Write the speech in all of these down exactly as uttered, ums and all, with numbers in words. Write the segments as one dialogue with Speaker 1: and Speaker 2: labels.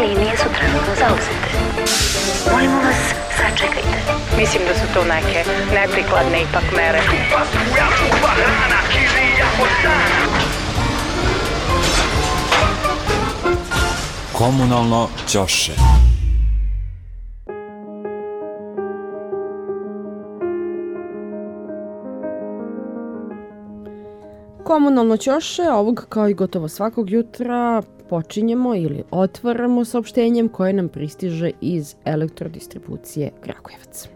Speaker 1: linije su trenutno zauzete. Molimo vas, sačekajte.
Speaker 2: Mislim da su to neke neprikladne ipak mere.
Speaker 3: Komunalno ćoše.
Speaker 4: Komunalno ćoše ovog kao i gotovo svakog jutra počinjemo ili otvaramo saopštenjem koje nam pristiže iz Elektrodistribucije Kragujevac.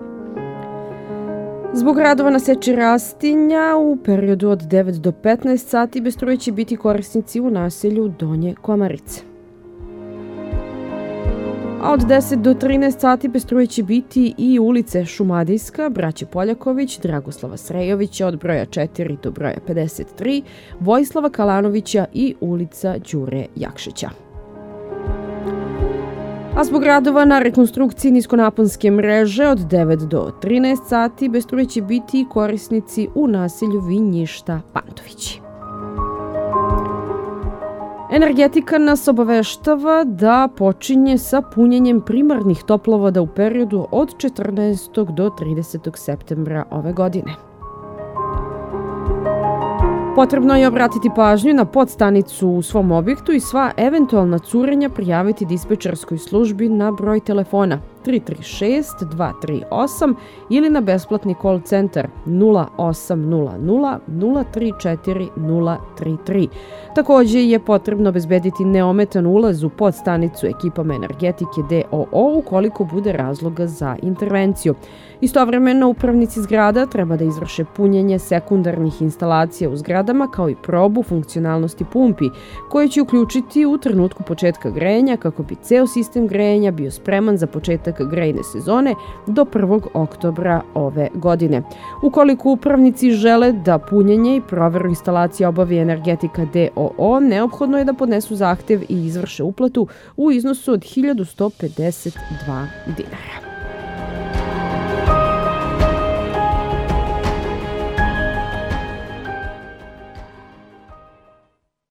Speaker 4: Zbog radova na seči rastinja u periodu od devet do petnaest sati bez struje će biti korisnici u naselju Donje Komarice. A od deset do trinaest sati bez struje će biti i ulice Šumadijska, Braće Poljaković, Dragoslava Srejovića od broja četiri do broja pedeset tri, Vojislava Kalanovića i ulica Đure Jakšića. A zbog radova na rekonstrukciji niskonaponske mreže od devet do trinaest sati bez struje će biti i korisnici u naselju Vinjišta Pantovići. Energetika nas obaveštava da počinje sa punjenjem primarnih toplovoda u periodu od četrnaestog do tridesetog septembra ove godine. Potrebno je obratiti pažnju na podstanicu u svom objektu i sva eventualna curenja prijaviti dispečerskoj službi na broj telefona tri tri šest dva tri osam ili na besplatni call centar nula osam nula nula nula tri četiri nula tri tri. Takođe je potrebno obezbediti neometan ulaz u podstanicu ekipama Energetike d o o ukoliko bude razloga za intervenciju. Istovremeno, upravnici zgrada treba da izvrše punjenje sekundarnih instalacija u zgradama kao i probu funkcionalnosti pumpi, koje će uključiti u trenutku početka grejanja kako bi ceo sistem grejanja bio spreman za početak grejne sezone do prvog oktobra ove godine. Ukoliko upravnici žele da punjenje i proveru instalacija obavi Energetika d o o, neophodno je da podnesu zahtev i izvrše uplatu u iznosu od hiljadu sto pedeset dva dinara.